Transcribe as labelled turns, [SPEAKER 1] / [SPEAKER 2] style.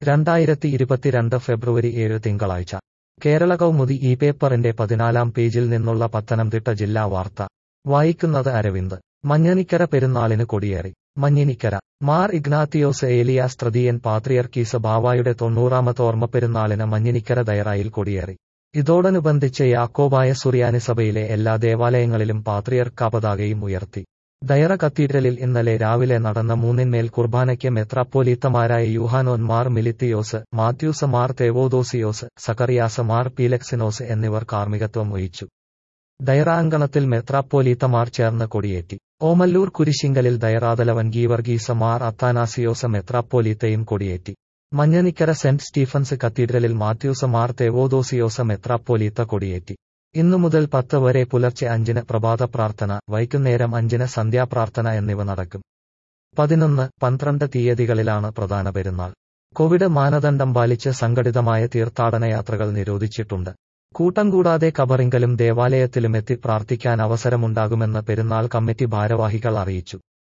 [SPEAKER 1] 2022 ഫെബ്രുവരി 7 തിങ്കളാഴ്ച കേരള കൗമുദി ഈ പേപ്പറിന്റെ 14-ാം പേജിൽ നിന്നുള്ള പത്തനംതിട്ട ജില്ലാ വാർത്ത വായിക്കുന്നത് അരവിന്ദ്. മഞ്ഞനിക്കര പെരുന്നാളിന് കൊടിയേറി. മഞ്ഞിനിക്കര മാർ ഇഗ്നാത്തിയോസ് ഏലിയാസ് തൃതീയൻ പാത്രിയർക്കീസ് ബാവായുടെ 90ാമത് ഓർമ്മപ്പെരുന്നാളിന് മഞ്ഞിനിക്കര ദയറായിൽ കൊടിയേറി. ഇതോടനുബന്ധിച്ച് യാക്കോബായ സുറിയാനി സഭയിലെ എല്ലാ ദേവാലയങ്ങളിലും പാത്രിയർക്ക് പതാകയും ഉയർത്തി. ദയറ കത്തീഡ്രലിൽ ഇന്നലെ രാവിലെ നടന്ന മൂന്നിന്മേൽ കുർബാനയ്ക്ക് മെത്രാപ്പോലീത്തമാരായ യൂഹാനോൻ മാർ മിലിത്തിയോസ്, മാത്യൂസ് മാർ തേവോദോസിയോസ്, സക്കറിയാസ് മാർ പീലക്സിനോസ് എന്നിവർ കാർമ്മികത്വം വഹിച്ചു. ദയറ അങ്കണത്തിൽ മെത്രാപ്പോലീത്തമാർ ചേർന്ന് കൊടിയേറ്റി. ഓമല്ലൂർ കുരിശിങ്കലിൽ ദയറാതലവൻ ഗീവർഗീസ് മാർ അത്താനാസിയോസ് മെത്രാപ്പോലീത്തയും കൊടിയേറ്റി. മഞ്ഞനിക്കര സെന്റ് സ്റ്റീഫൻസ് കത്തീഡ്രലിൽ മാത്യൂസ് മാർ തേവോദോസിയോസ് മെത്രാപ്പോലീത്ത കൊടിയേറ്റി. ഇന്നു മുതൽ 10 വരെ പുലർച്ചെ 5-ന് പ്രഭാത പ്രാർത്ഥന, വൈകുന്നേരം 5-ന് സന്ധ്യാപ്രാർത്ഥന എന്നിവ നടക്കും. 11, 12 തീയതികളിലാണ് പ്രധാന പെരുന്നാൾ. കോവിഡ് മാനദണ്ഡം പാലിച്ച് സംഘടിതമായ തീർത്ഥാടനയാത്രകൾ നിരോധിച്ചിട്ടുണ്ട്. കൂട്ടം കൂടാതെ ഖബറിങ്കലും ദേവാലയത്തിലുമെത്തി പ്രാർത്ഥിക്കാൻ അവസരമുണ്ടാകുമെന്ന് പെരുന്നാൾ കമ്മിറ്റി ഭാരവാഹികൾ അറിയിച്ചു.